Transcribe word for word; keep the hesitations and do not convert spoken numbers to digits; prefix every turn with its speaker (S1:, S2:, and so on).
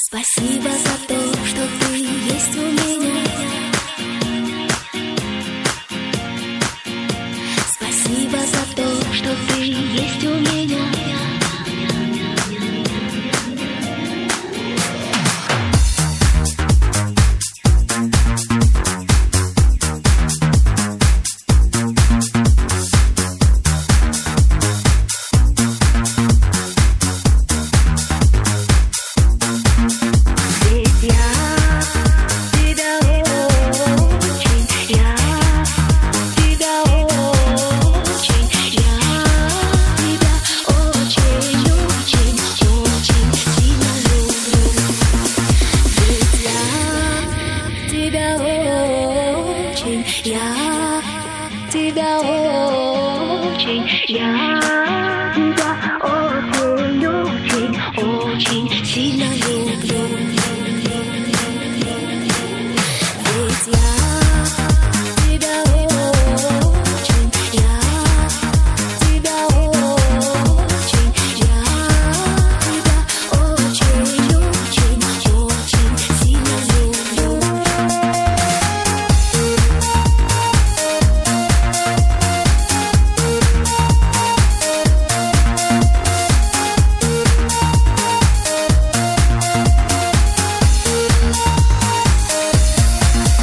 S1: Спасибо за то, что ты есть у меня. Спасибо за то, что ты есть у меня. Я тебя очень, я тебя очень, очень, очень сильно люблю.